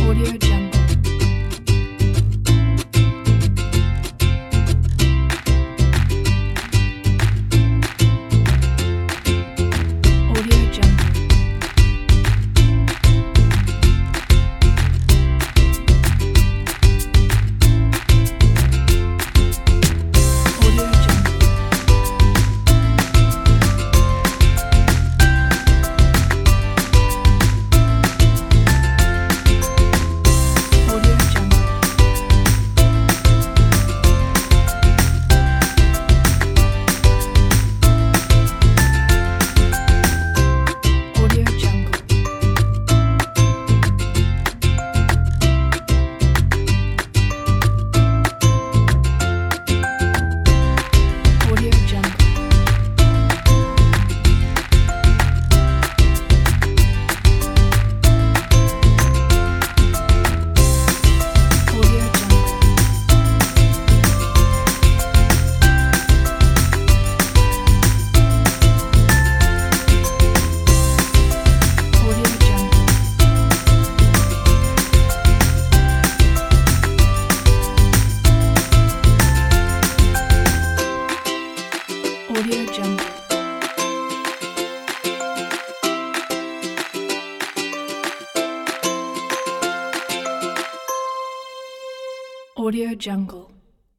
Audio Jungle. Audio Jungle. Audio Jungle. Audio Jungle. Audio Jungle. Audio Jungle. Audio Jungle. Audio Jungle. Audio Jungle. Audio Jungle.